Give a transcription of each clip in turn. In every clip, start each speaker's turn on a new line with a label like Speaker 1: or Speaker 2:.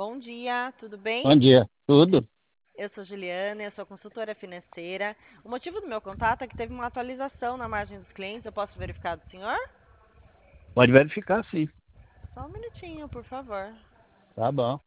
Speaker 1: Bom dia, tudo bem?
Speaker 2: Bom dia. Tudo?
Speaker 1: Eu sou Juliana, eu sou consultora financeira. O motivo do meu contato é que teve uma atualização na margem dos clientes. Eu posso verificar do senhor?
Speaker 2: Pode verificar, sim.
Speaker 1: Só um minutinho, por favor.
Speaker 2: Tá bom.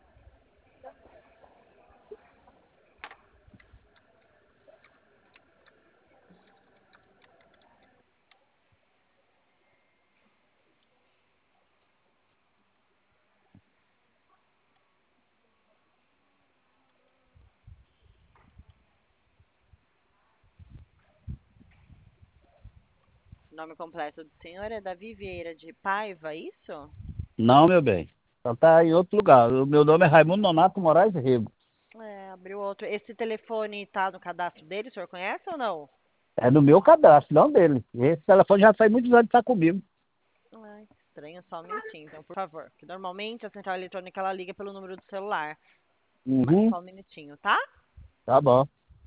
Speaker 1: O nome completo do senhor é Davi Vieira de Paiva, isso?
Speaker 2: Não, meu bem. Só tá em outro lugar. O meu nome é Raimundo Nonato Moraes Rego.
Speaker 1: Abriu outro. Esse telefone tá no cadastro dele, o senhor conhece ou não?
Speaker 2: É no meu cadastro, não dele. Esse telefone já faz muitos anos que tá comigo.
Speaker 1: Ai, que estranho, só um minutinho, então, por favor. Porque normalmente a central eletrônica ela liga pelo número do celular. Mas
Speaker 2: Uhum.
Speaker 1: só um minutinho, tá?
Speaker 2: Tá bom.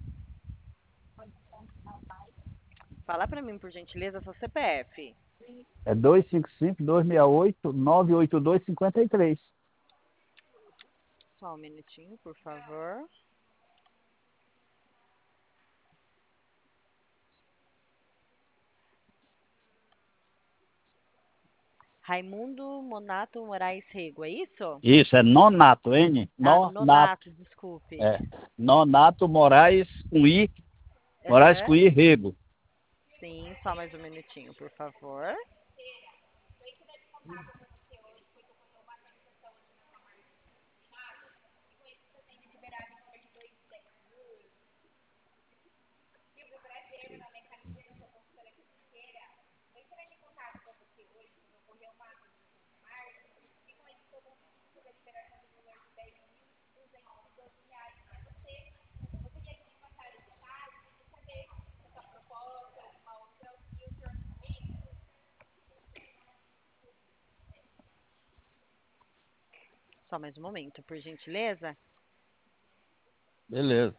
Speaker 1: Fala pra mim, por gentileza, seu CPF.
Speaker 2: É 255-268-982-53.
Speaker 1: Só um minutinho, por favor. Raimundo Monato Moraes Rego, é isso?
Speaker 2: Isso, é Nonato, N.
Speaker 1: Ah,
Speaker 2: Nonato.
Speaker 1: Nonato, desculpe.
Speaker 2: É. Nonato Moraes com I. Moraes
Speaker 1: Aham.
Speaker 2: com I Rego.
Speaker 1: Sim, só mais um minutinho, por favor. Só mais um momento, por gentileza.
Speaker 2: Beleza.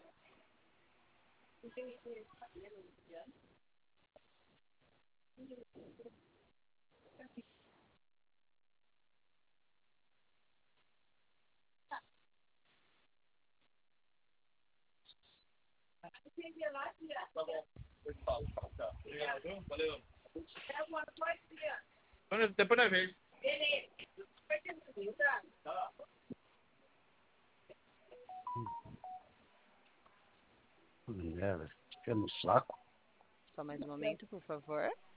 Speaker 2: Valeu. Depois nós vemos. Mulher, fica no saco.
Speaker 1: Só mais um momento, por favor.